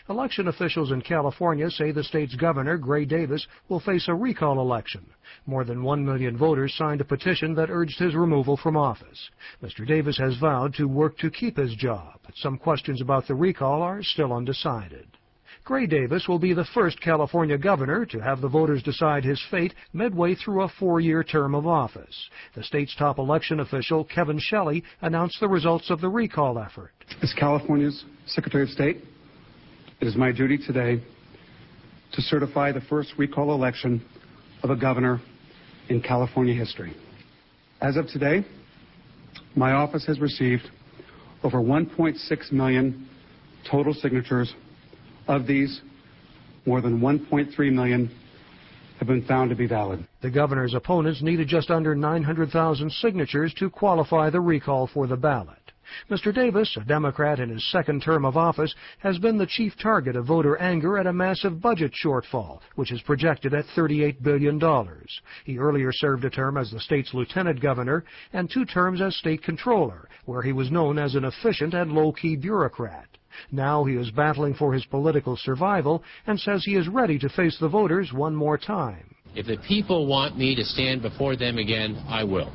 Election officials in California say the state's governor, Gray Davis, will face a recall election. More than 1 million voters signed a petition that urged his removal from office. Mr. Davis has vowed to work to keep his job. Some questions about the recall are still undecided. Gray Davis will be the first California governor to have the voters decide his fate midway through a 4-year term of office. The state's top election official, Kevin Shelley, announced the results of the recall effort. As California's Secretary of State, it is my duty today to certify the first recall election of a governor in California history. As of today, my office has received over 1.6 million total signatures. Of these, more than 1.3 million have been found to be valid. The governor's opponents needed just under 900,000 signatures to qualify the recall for the ballot. Mr. Davis, a Democrat in his second term of office, has been the chief target of voter anger at a massive budget shortfall, which is projected at $38 billion. He earlier served a term as the state's lieutenant governor and 2 terms as state controller, where he was known as an efficient and low-key bureaucrat. Now he is battling for his political survival and says he is ready to face the voters one more time. If the people want me to stand before them again, I will.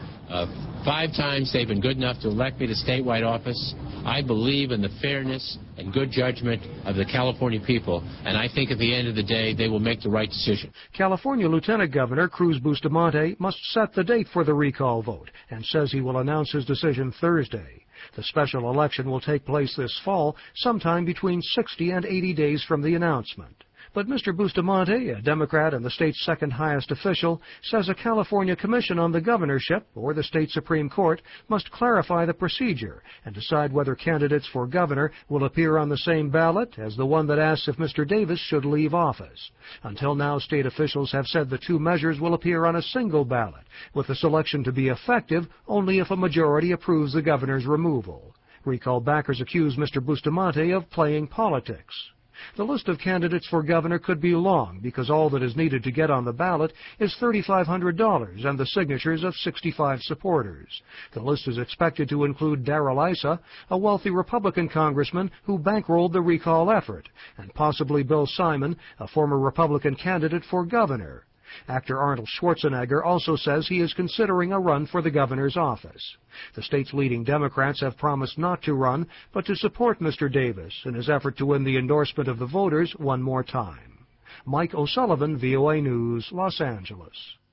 5 times they've been good enough to elect me to statewide office. I believe in the fairness and good judgment of the California people, and I think at the end of the day they will make the right decision. California Lieutenant Governor Cruz Bustamante must set the date for the recall vote and says he will announce his decision Thursday. The special election will take place this fall, sometime between 60 and 80 days from the announcement. But Mr. Bustamante, a Democrat and the state's second highest official, says a California commission on the governorship or the state Supreme Court must clarify the procedure and decide whether candidates for governor will appear on the same ballot as the one that asks if Mr. Davis should leave office. Until now, state officials have said the 2 measures will appear on a single ballot, with the selection to be effective only if a majority approves the governor's removal. Recall backers accuse Mr. Bustamante of playing politics. The list of candidates for governor could be long because all that is needed to get on the ballot is $3,500 and the signatures of 65 supporters. The list is expected to include Darrell Issa, a wealthy Republican congressman who bankrolled the recall effort, and possibly Bill Simon, a former Republican candidate for governor. Actor Arnold Schwarzenegger also says he is considering a run for the governor's office. The state's leading Democrats have promised not to run, but to support Mr. Davis in his effort to win the endorsement of the voters one more time. Mike O'Sullivan, VOA News, Los Angeles.